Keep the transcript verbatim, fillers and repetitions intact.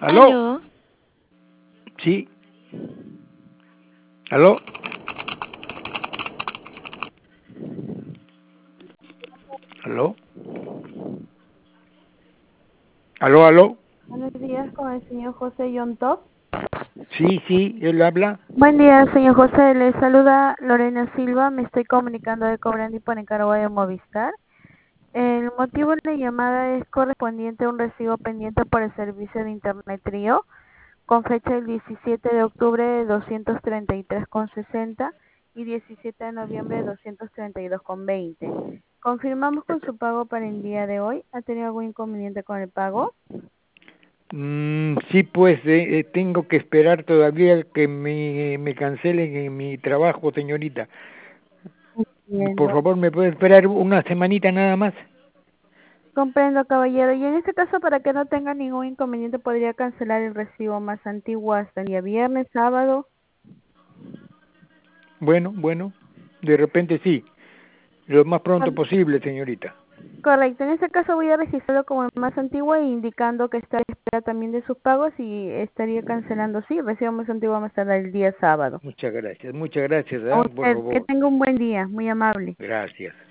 ¿Aló? ¿Aló? Sí. ¿Aló? ¿Aló? ¿Aló, aló? Buenos días con el señor José Yontop. Sí, sí, él habla. Buen día, señor José. Le saluda Lorena Silva. Me estoy comunicando de Cobrandi por Nicaragua de Movistar. El motivo de la llamada es correspondiente a un recibo pendiente por el servicio de Internet Trío con fecha del diecisiete de octubre de doscientos treinta y tres con sesenta y diecisiete de noviembre de doscientos treinta y dos con veinte. Confirmamos con su pago para el día de hoy. ¿Ha tenido algún inconveniente con el pago? Mm, sí, pues eh, eh, tengo que esperar todavía que me, me cancelen en mi trabajo, señorita. Por Entiendo. favor, ¿me puede esperar una semanita nada más? Comprendo, caballero. Y en este caso, para que no tenga ningún inconveniente, podría cancelar el recibo más antiguo hasta el día viernes, sábado. Bueno, bueno, de repente sí. Lo más pronto Cor- posible, señorita. Correcto. En este caso voy a registrarlo como el más antiguo e indicando que está a la espera también de sus pagos y estaría cancelando, sí, el recibo más antiguo más tarde el día sábado. Muchas gracias, muchas gracias, A ¿ah? Por usted, que favor. tenga un buen día. Muy amable. Gracias.